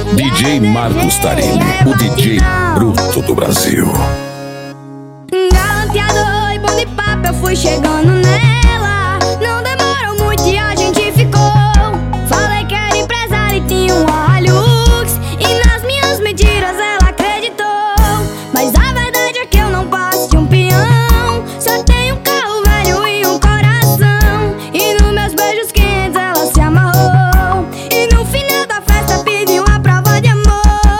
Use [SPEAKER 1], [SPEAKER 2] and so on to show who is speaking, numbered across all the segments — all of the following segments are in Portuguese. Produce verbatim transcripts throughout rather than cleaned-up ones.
[SPEAKER 1] D J Marcos Tarini, o D J bruto do Brasil.
[SPEAKER 2] Galanteador e bom de papo, eu fui chegando nela. Não demorou muito e a gente ficou. Falei que era empresária e tinha uma Hilux, e nas minhas mentiras ela acreditou. Mas a verdade é que eu não passo de um peão. Só tenho um carro velho e um coração. E nos meus beijos quentes ela se amarrou. E no final da festa pediu uma prova de amor.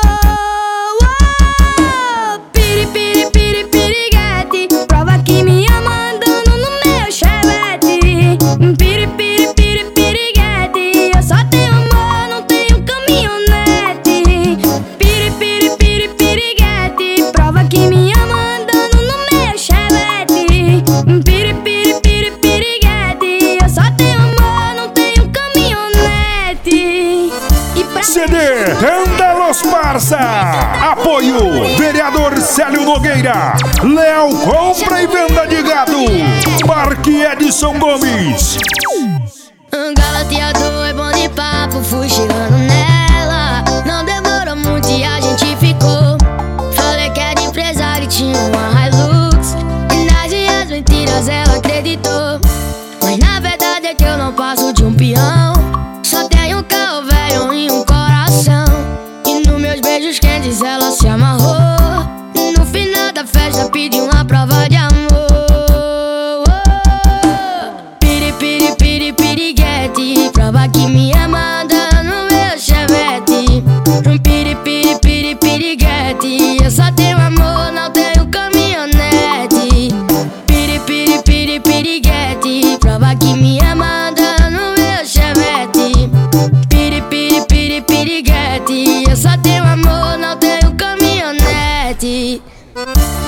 [SPEAKER 2] Oh, piri, piri, piri, piriguete, prova que me ama andando no meu chevette. Piri, piri, piri, piriguete, eu só tenho amor, não tenho caminhonete. Piri, piri, piri, piriguete, prova que me ama andando no meu chevette. Piri, piri, piri, piriguete, eu só tenho amor, não tenho caminhonete. E pra
[SPEAKER 3] C D Anda Los Parça. Apoio vereador Célio Nogueira, Léo Compra e Venda de Gado, Parque Edson Gomes.
[SPEAKER 2] Galanteador é bom de papo, fui chegando nela. Não demorou muito e a gente ficou. Falei que era empresária e tinha uma Hilux, e nas minhas mentiras ela acreditou. Mas na verdade é que eu não passo de um peão. Só tenho um carro velho e um coração. E nos meus beijos quentes ela se amarrou. No final da festa pediu uma prova de amor. Piri, piri, piri, piriguete, prova que me ama andando no meu chevette. Piri, piri, piri, piriguete, eu só tenho amor, não tenho caminhonete. Piri, piri, piri, piriguete, prova que me ama andando no meu chevette. Piri, piri, piri, piriguete, eu só tenho amor, não tenho caminhonete.